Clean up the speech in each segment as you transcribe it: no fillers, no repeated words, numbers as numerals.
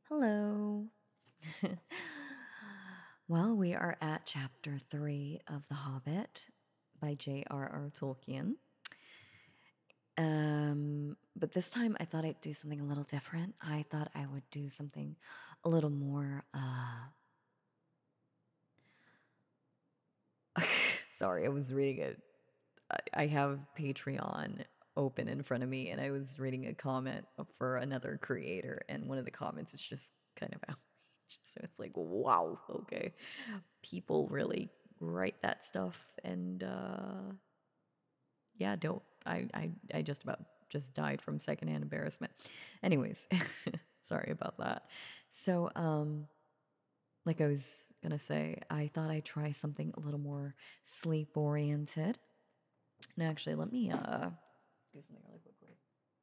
Hello. Well, we are at chapter 3 of The Hobbit by J.R.R. Tolkien. But this time I thought I'd do something a little different. I thought I would do something a little more, sorry, I was reading it. I have Patreon open in front of me, and I was reading a comment for another creator, and one of the comments is just kind of outrageous. So it's like, wow, okay. People really write that stuff, and yeah, don't. I just about just died from secondhand embarrassment. Anyways, sorry about that. So, like I was gonna say, I thought I'd try something a little more sleep oriented. And actually, let me do something really quickly.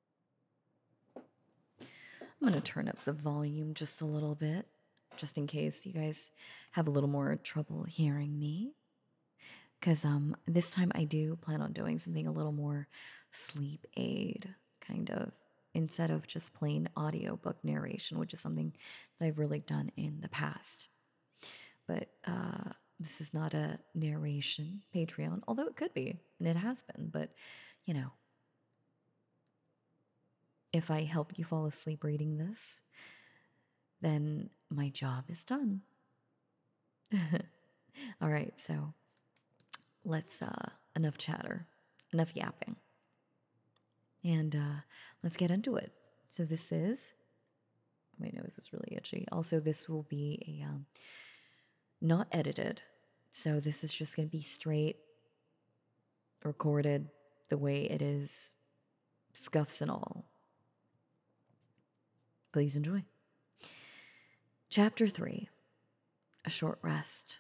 I'm gonna turn up the volume just a little bit, just in case you guys have a little more trouble hearing me. Because this time I do plan on doing something a little more sleep aid, kind of, instead of just plain audiobook narration, which is something that I've really done in the past. But this is not a narration Patreon, although it could be, and it has been. But, you know, if I help you fall asleep reading this, then my job is done. All right, so let's, enough chatter, enough yapping. And let's get into it. So this is, my nose is really itchy. Also, this will be a not edited. So this is just going to be straight recorded the way it is, scuffs and all. Please enjoy. Chapter 3, A Short Rest.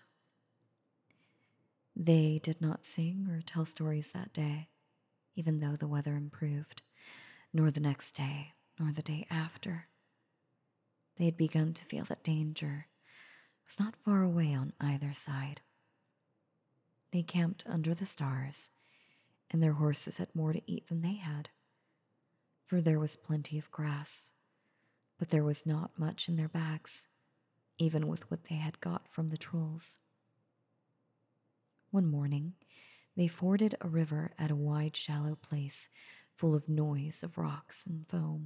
They did not sing or tell stories that day, even though the weather improved, nor the next day, nor the day after. They had begun to feel that danger was not far away on either side. They camped under the stars, and their horses had more to eat than they had, for there was plenty of grass, but there was not much in their bags, even with what they had got from the trolls. One morning, they forded a river at a wide, shallow place full of noise of rocks and foam.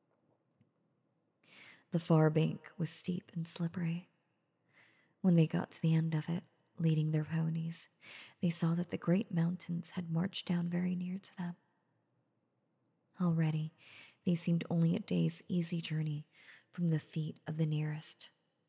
The far bank was steep and slippery. When they got to the end of it, leading their ponies, they saw that the great mountains had marched down very near to them. Already, they seemed only a day's easy journey from the feet of the nearest.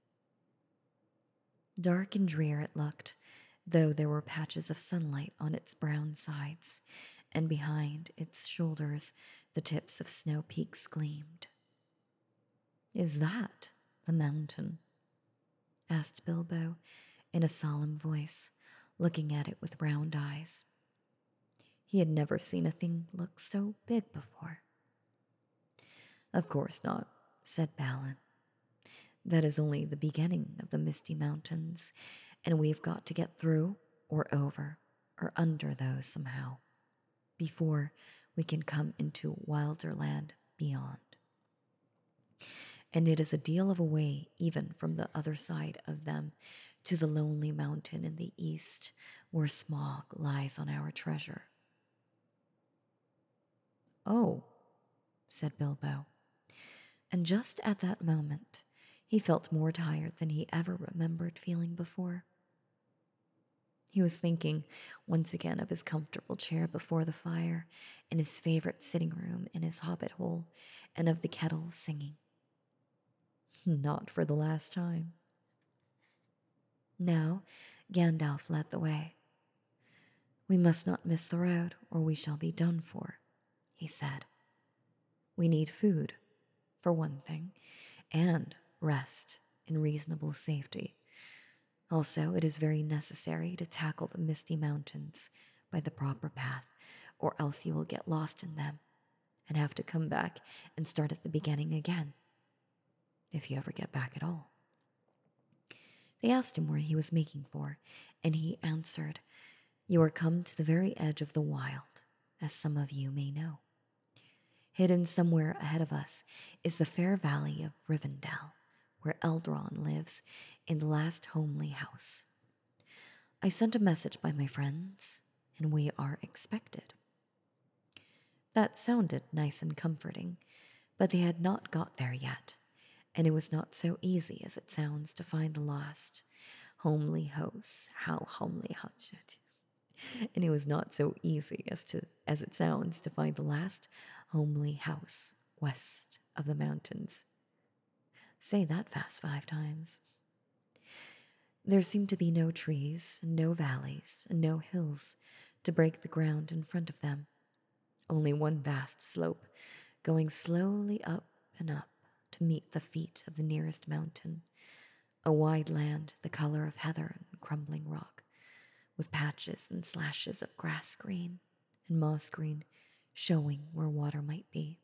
Dark and drear it looked, though there were patches of sunlight on its brown sides, and behind its shoulders the tips of snow peaks gleamed. "Is that the mountain?" asked Bilbo in a solemn voice, looking at it with round eyes. He had never seen a thing look so big before. "Of course not," said Balin. "That is only the beginning of the Misty Mountains, and we've got to get through or over or under those somehow before we can come into wilder land beyond. And it is a deal of a way even from the other side of them to the lonely mountain in the east where Smaug lies on our treasure." "Oh," said Bilbo. And just at that moment, he felt more tired than he ever remembered feeling before. He was thinking once again of his comfortable chair before the fire in his favorite sitting room in his hobbit hole, and of the kettle singing. Not for the last time. Now Gandalf led the way. "We must not miss the road, or we shall be done for," he said. "We need food, for one thing, and rest in reasonable safety. Also, it is very necessary to tackle the Misty Mountains by the proper path, or else you will get lost in them and have to come back and start at the beginning again, if you ever get back at all." They asked him where he was making for, and he answered, "You are come to the very edge of the wild, as some of you may know. Hidden somewhere ahead of us is the fair valley of Rivendell, where Eldron lives in the last homely house. I sent a message by my friends, and we are expected. That sounded nice and comforting, but they had not got there yet, and it was not so easy as it sounds to find the lost homely house. How homely house. And it was not so easy as it sounds to find the last homely house west of the mountains. Say that fast 5 times. There seemed to be no trees, no valleys, and no hills to break the ground in front of them. Only one vast slope, going slowly up and up to meet the feet of the nearest mountain. A wide land the color of heather and crumbling rock, with patches and slashes of grass green and moss green showing where water might be.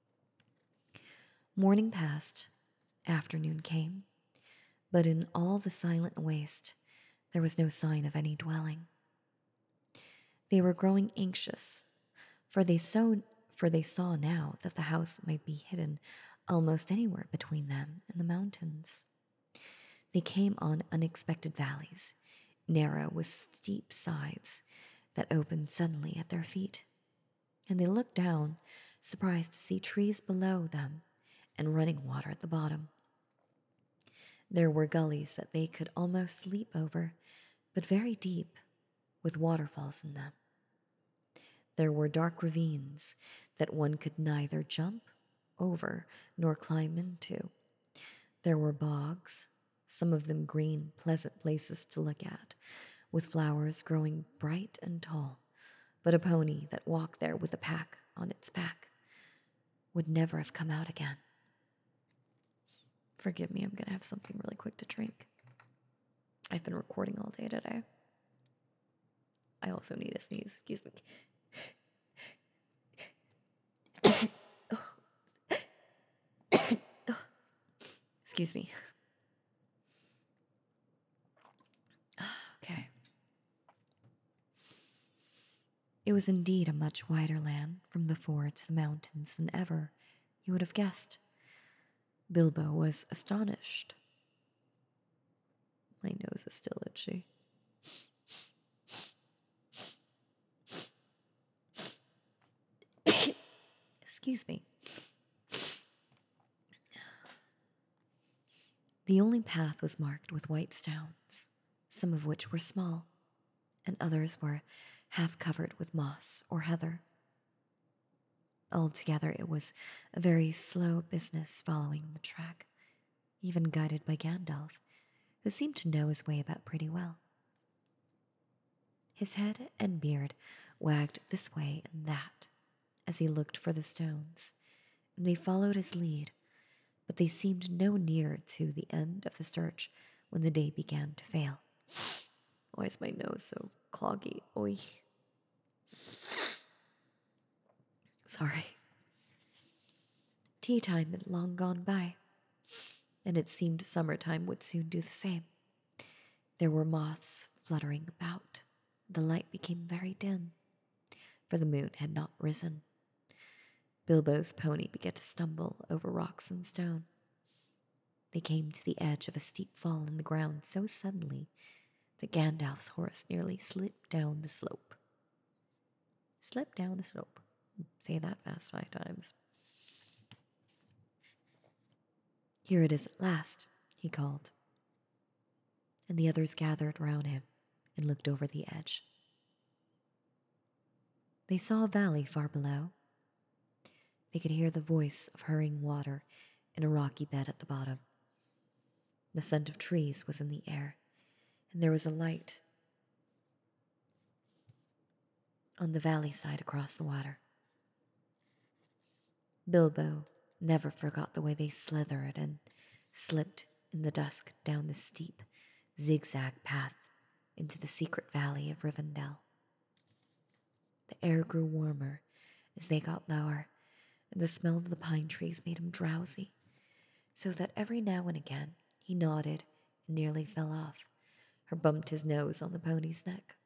Morning passed, afternoon came, but in all the silent waste there was no sign of any dwelling. They were growing anxious, for they saw now that the house might be hidden almost anywhere between them and the mountains. They came on unexpected valleys, narrow with steep sides that opened suddenly at their feet, and they looked down, surprised to see trees below them and running water at the bottom. There were gullies that they could almost leap over, but very deep, with waterfalls in them. There were dark ravines that one could neither jump over nor climb into. There were bogs, some of them green, pleasant places to look at, with flowers growing bright and tall, but a pony that walked there with a pack on its back would never have come out again. Forgive me, I'm going to have something really quick to drink. I've been recording all day today. I also need a sneeze, excuse me. Excuse me. Okay. It was indeed a much wider land from the ford to the mountains than ever you would have guessed. Bilbo was astonished. My nose is still itchy. Excuse me. The only path was marked with white stones, some of which were small, and others were half covered with moss or heather. Altogether, it was a very slow business following the track, even guided by Gandalf, who seemed to know his way about pretty well. His head and beard wagged this way and that as he looked for the stones, and they followed his lead, but they seemed no nearer to the end of the search when the day began to fail. Why is my nose so cloggy? Oy. Sorry. Tea time had long gone by, and it seemed summertime would soon do the same. There were moths fluttering about. The light became very dim, for the moon had not risen. Bilbo's pony began to stumble over rocks and stone. They came to the edge of a steep fall in the ground so suddenly that Gandalf's horse nearly slipped down the slope. Slipped down the slope. Say that fast 5 times. Here it is at last, he called. And the others gathered round him and looked over the edge. They saw a valley far below. They could hear the voice of hurrying water in a rocky bed at the bottom. The scent of trees was in the air, and there was a light on the valley side across the water. Bilbo never forgot the way they slithered and slipped in the dusk down the steep, zigzag path into the secret valley of Rivendell. The air grew warmer as they got lower, and the smell of the pine trees made him drowsy, so that every now and again he nodded and nearly fell off, or bumped his nose on the pony's neck.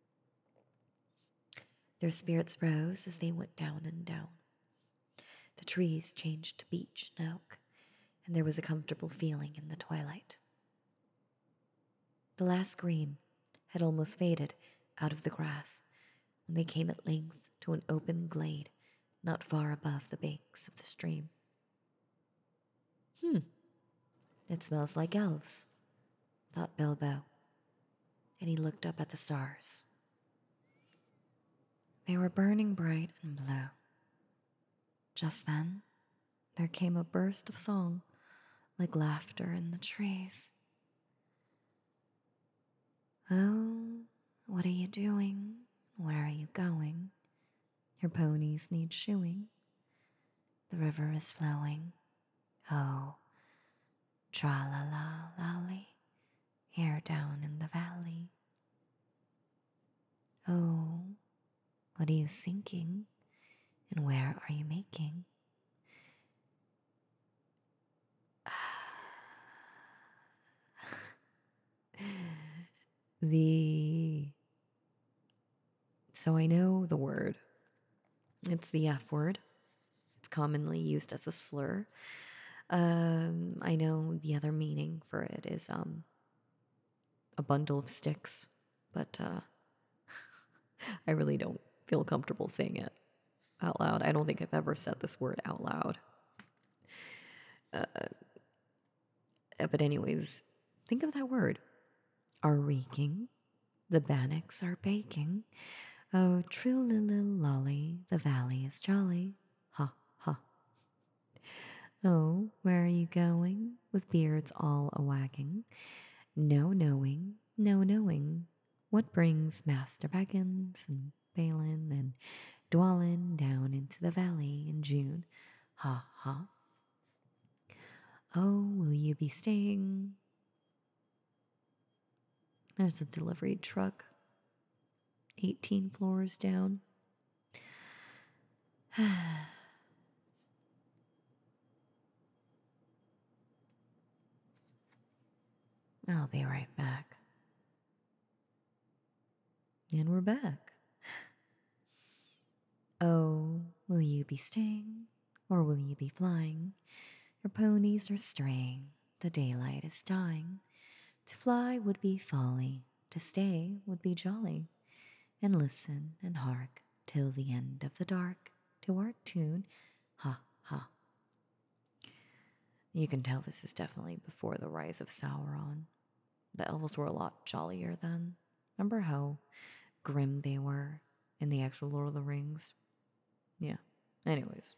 Their spirits rose as they went down and down. The trees changed to beech and oak, and there was a comfortable feeling in the twilight. The last green had almost faded out of the grass when they came at length to an open glade not far above the banks of the stream. It smells like elves, thought Bilbo, and he looked up at the stars. They were burning bright and blue. Just then, there came a burst of song, like laughter in the trees. Oh, what are you doing? Where are you going? Your ponies need shoeing. The river is flowing. Oh, tra-la-la-lolly, here down in the valley. Oh, what are you sinking? And where are you making? So I know the word. It's the F word. It's commonly used as a slur. I know the other meaning for it is a bundle of sticks, but I really don't feel comfortable saying it out loud. I don't think I've ever said this word out loud. But anyways, think of that word. Are reeking. The bannocks are baking. Oh, trill-lil-lolly, the valley is jolly. Ha, ha. Oh, where are you going? With beards all a-wagging. No knowing, no knowing. What brings Master Baggins and Balin and Dwalin down into the valley in June? Ha, ha. Oh, will you be staying? There's a delivery truck 18 floors down. I'll be right back. And we're back. Oh, will you be staying or will you be flying? Your ponies are straying, the daylight is dying. To fly would be folly, to stay would be jolly. And listen and hark till the end of the dark to our tune, ha ha. You can tell this is definitely before the rise of Sauron. The elves were a lot jollier then. Remember how grim they were in the actual Lord of the Rings? Yeah. Anyways.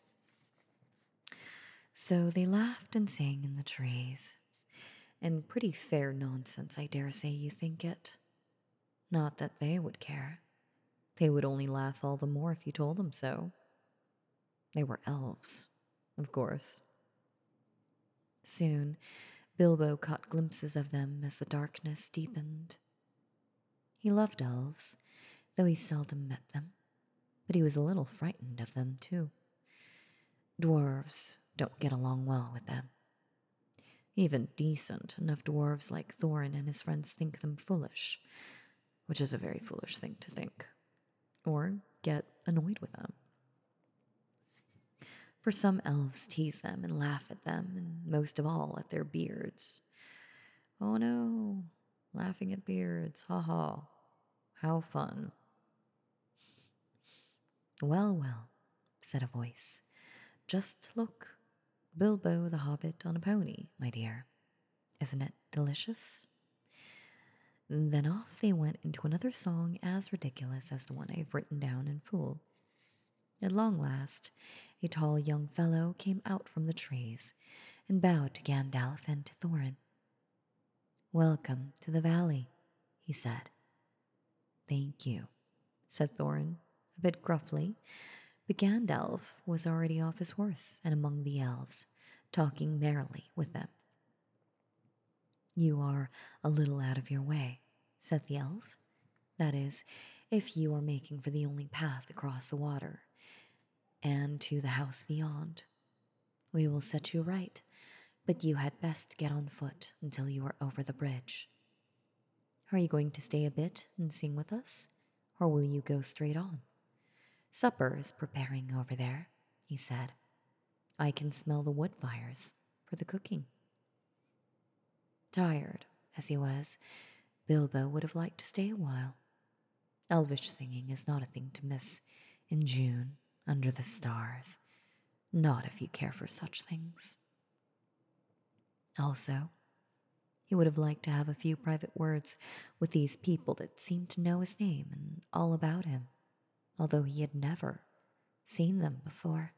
So they laughed and sang in the trees. And pretty fair nonsense, I dare say you think it. Not that they would care. They would only laugh all the more if you told them so. They were elves, of course. Soon, Bilbo caught glimpses of them as the darkness deepened. He loved elves, though he seldom met them, but he was a little frightened of them, too. Dwarves don't get along well with them. Even decent enough dwarves like Thorin and his friends think them foolish, which is a very foolish thing to think, or get annoyed with them. For some elves tease them and laugh at them, and most of all at their beards. Oh no, laughing at beards, ha ha, how fun. Well, well, said a voice. Just look, Bilbo the Hobbit on a pony, my dear. Isn't it delicious? Then off they went into another song as ridiculous as the one I've written down in full. At long last, a tall young fellow came out from the trees and bowed to Gandalf and to Thorin. Welcome to the valley, he said. Thank you, said Thorin, a bit gruffly, but Gandalf was already off his horse and among the elves, talking merrily with them. You are a little out of your way, said the elf. That is, if you are making for the only path across the water and to the house beyond. We will set you right, but you had best get on foot until you are over the bridge. Are you going to stay a bit and sing with us, or will you go straight on? Supper is preparing over there, he said. I can smell the wood fires. for the cooking. Tired as he was, Bilbo would have liked to stay a while. Elvish singing is not a thing to miss in June under the stars, not if you care for such things. Also, he would have liked to have a few private words with these people that seemed to know his name and all about him, although he had never seen them before.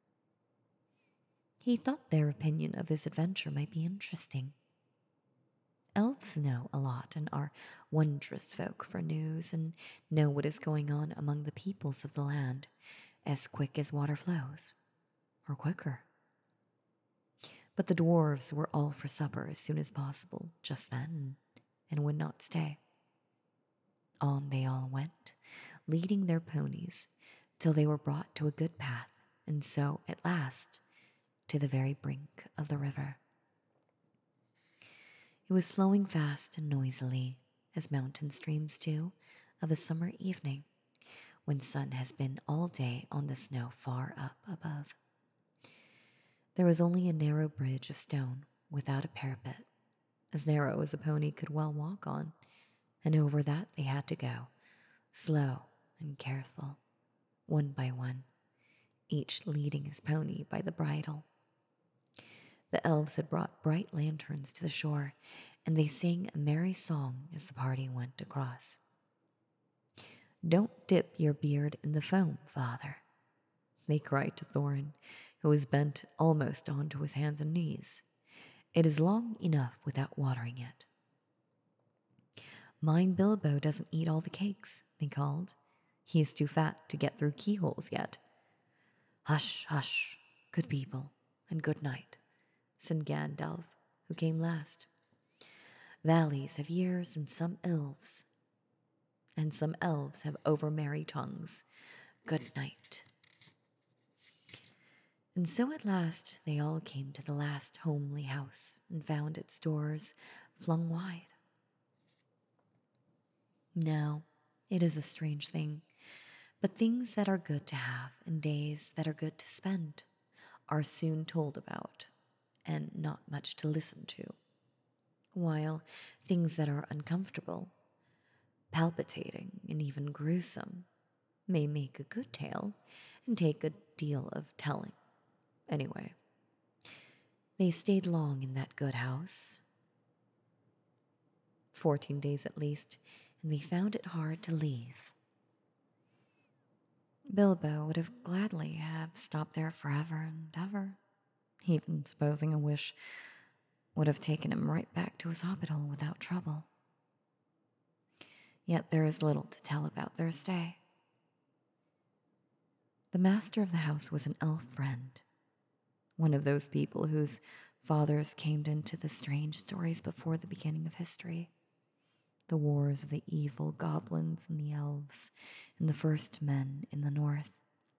He thought their opinion of his adventure might be interesting. Elves know a lot and are wondrous folk for news and know what is going on among the peoples of the land as quick as water flows, or quicker. But the dwarves were all for supper as soon as possible just then and would not stay. On they all went, leading their ponies till they were brought to a good path, and so, at last, to the very brink of the river. It was flowing fast and noisily, as mountain streams do, of a summer evening, when sun has been all day on the snow far up above. There was only a narrow bridge of stone without a parapet, as narrow as a pony could well walk on, and over that they had to go, slow and careful, one by one, each leading his pony by the bridle. The elves had brought bright lanterns to the shore, and they sang a merry song as the party went across. "Don't dip your beard in the foam, father," they cried to Thorin, who was bent almost onto his hands and knees. "It is long enough without watering it." "Mind Bilbo doesn't eat all the cakes," they called. "He is too fat to get through keyholes yet." "Hush, hush, good people, and good night," said Gandalf, who came last. "Valleys have years and some elves have over-merry tongues. Good night." And so at last they all came to the last homely house and found its doors flung wide. Now, it is a strange thing, but things that are good to have and days that are good to spend are soon told about and not much to listen to, while things that are uncomfortable, palpitating, and even gruesome may make a good tale and take a deal of telling. Anyway, they stayed long in that good house, 14 days at least, and they found it hard to leave. Bilbo would have gladly have stopped there forever and ever, even supposing a wish would have taken him right back to his hobbit hole without trouble. Yet there is little to tell about their stay. The master of the house was an elf friend, one of those people whose fathers came into the strange stories before the beginning of history. The wars of the evil goblins and the elves, and the first men in the north.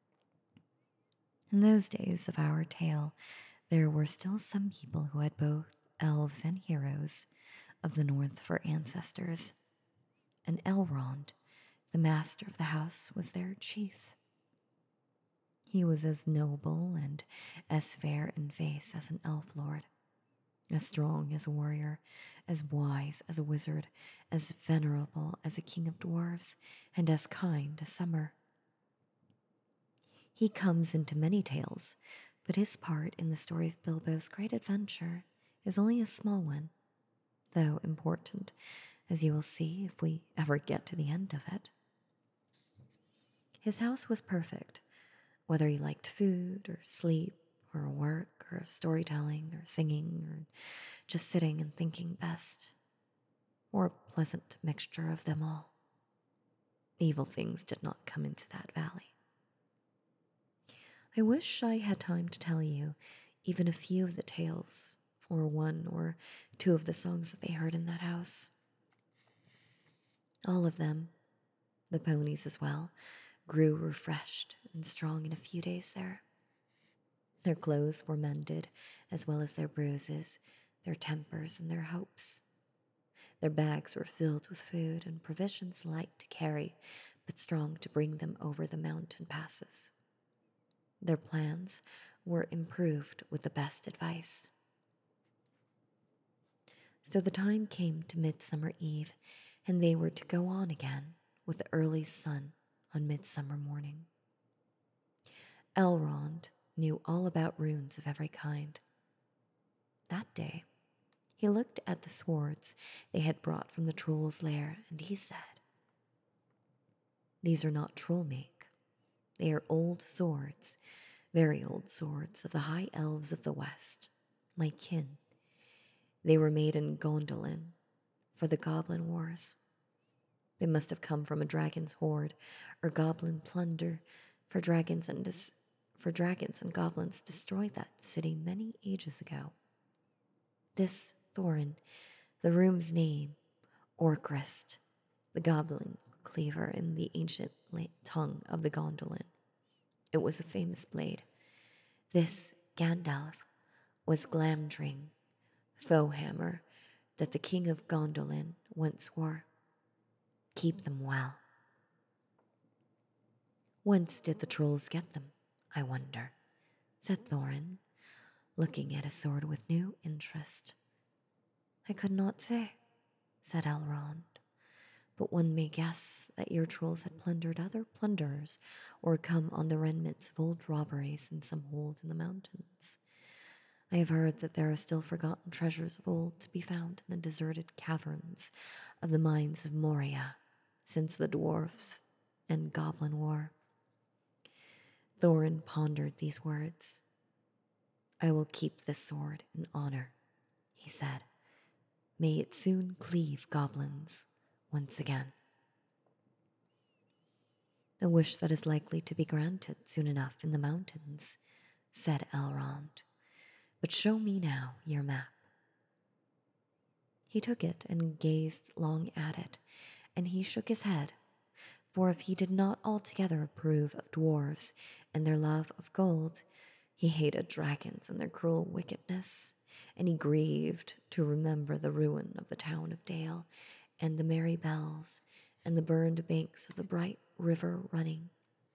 In those days of our tale, there were still some people who had both elves and heroes of the north for ancestors, and Elrond, the master of the house, was their chief. He was as noble and as fair in face as an elf lord, as strong as a warrior, as wise as a wizard, as venerable as a king of dwarves, and as kind as Summer. He comes into many tales, but his part in the story of Bilbo's great adventure is only a small one, though important, as you will see if we ever get to the end of it. His house was perfect, whether he liked food or sleep or work or storytelling or singing or just sitting and thinking best, or a pleasant mixture of them all. Evil things did not come into that valley. I wish I had time to tell you even a few of the tales, or one or two of the songs that they heard in that house. All of them, the ponies as well, grew refreshed and strong in a few days there. Their clothes were mended, as well as their bruises, their tempers, and their hopes. Their bags were filled with food and provisions light to carry, but strong to bring them over the mountain passes. Their plans were improved with the best advice, So the time came to Midsummer Eve, and they were to go on again with the early sun on Midsummer morning. Elrond knew all about runes of every kind. That day, he looked at the swords they had brought from the troll's lair, and he said, "These are not troll make. They are old swords, very old swords of the high elves of the west, my kin. They were made in Gondolin for the goblin wars. They must have come from a dragon's hoard or goblin plunder, for dragons and goblins destroyed that city many ages ago. This Thorin, the room's name, Orcrist, the goblin cleaver in the ancient tongue of the Gondolin. It was a famous blade. This Gandalf was Glamdring, foe hammer that the king of Gondolin once wore. Keep them well. Whence did the trolls get them, I wonder?" said Thorin, looking at his sword with new interest. "I could not say," said Elrond, "but one may guess that your trolls had plundered other plunderers or come on the remnants of old robberies in some hold in the mountains. I have heard that there are still forgotten treasures of old to be found in the deserted caverns of the mines of Moria since the dwarfs and goblin war." Thorin pondered these words. "I will keep this sword in honor," he said. "May it soon cleave goblins once again." "A wish that is likely to be granted soon enough in the mountains," said Elrond. "But show me now your map." He took it and gazed long at it, and he shook his head, for if he did not altogether approve of dwarves and their love of gold, he hated dragons and their cruel wickedness, and he grieved to remember the ruin of the town of Dale and the merry bells and the burned banks of the bright river running.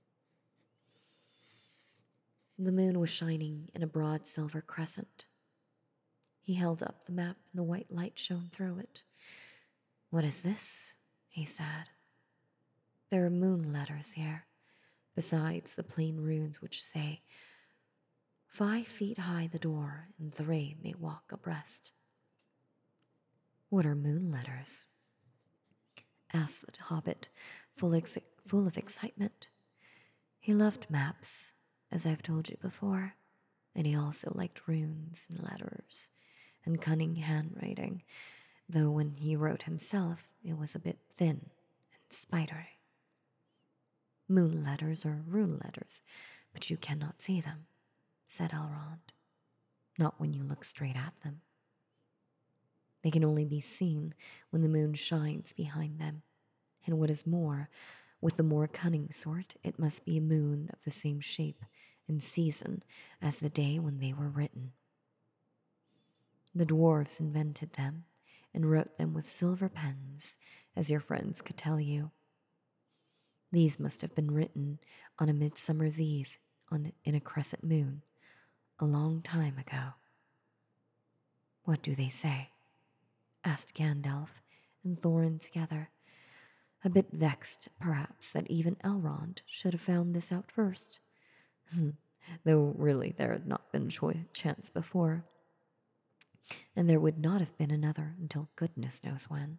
The moon was shining in a broad silver crescent. He held up the map, and the white light shone through it. "What is this?" he said. "There are moon letters here, besides the plain runes which say, 5 feet high the door, and 3 may walk abreast." "What are moon letters?" asked the hobbit, full of excitement. He loved maps, as I've told you before, and he also liked runes and letters and cunning handwriting, though when he wrote himself, it was a bit thin and spidery. "Moon letters are rune letters, but you cannot see them," said Elrond. "Not when you look straight at them. They can only be seen when the moon shines behind them, and what is more, with the more cunning sort, it must be a moon of the same shape and season as the day when they were written. The dwarves invented them and wrote them with silver pens, as your friends could tell you. These must have been written on a midsummer's eve in a crescent moon, a long time ago." "What do they say?" asked Gandalf and Thorin together, a bit vexed, perhaps, that even Elrond should have found this out first, though really there had not been chance before, and there would not have been another until goodness knows when.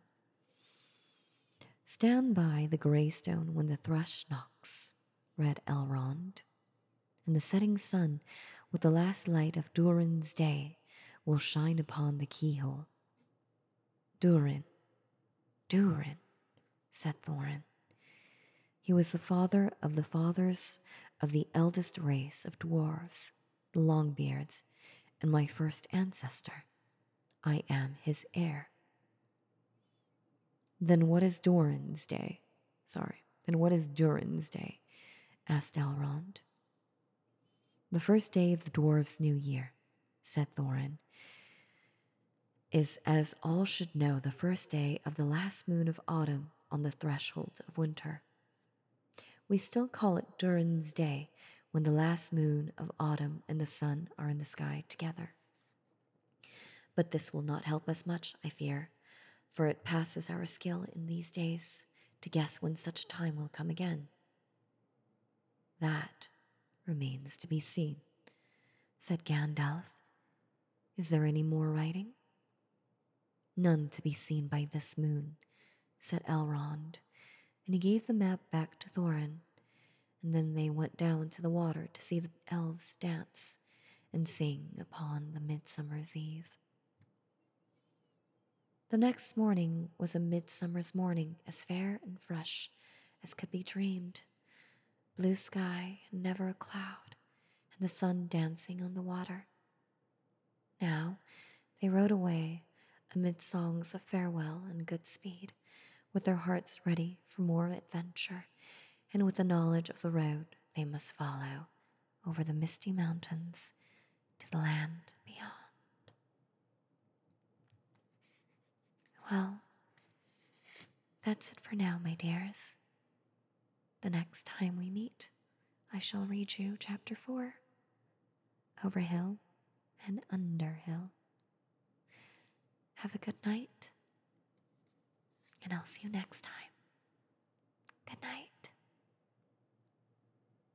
"Stand by the grey stone when the thrush knocks," read Elrond, "and the setting sun, with the last light of Durin's day, will shine upon the keyhole." "Durin, Durin," said Thorin. "He was the father of the fathers of the eldest race of dwarves, the Longbeards, and my first ancestor. I am his heir." Then what is Durin's day?" asked Elrond. "The first day of the dwarves' new year," said Thorin, "is, as all should know, the first day of the last moon of autumn on the threshold of winter. We still call it Durin's Day when the last moon of autumn and the sun are in the sky together. But this will not help us much, I fear, for it passes our skill in these days to guess when such a time will come again. That remains to be seen, said Gandalf. Is there any more writing? None to be seen by this moon, said Elrond, and he gave the map back to Thorin, and then they went down to the water to see the elves dance and sing upon the midsummer's eve. The next morning was a midsummer's morning as fair and fresh as could be dreamed. Blue sky and never a cloud, and the sun dancing on the water. Now they rode away amid songs of farewell and good speed, with their hearts ready for more adventure, and with the knowledge of the road they must follow over the misty mountains to the land beyond. Well, that's it for now, my dears. The next time we meet, I shall read you Chapter 4, Over Hill and Under Hill. Have a good night, and I'll see you next time. Good night.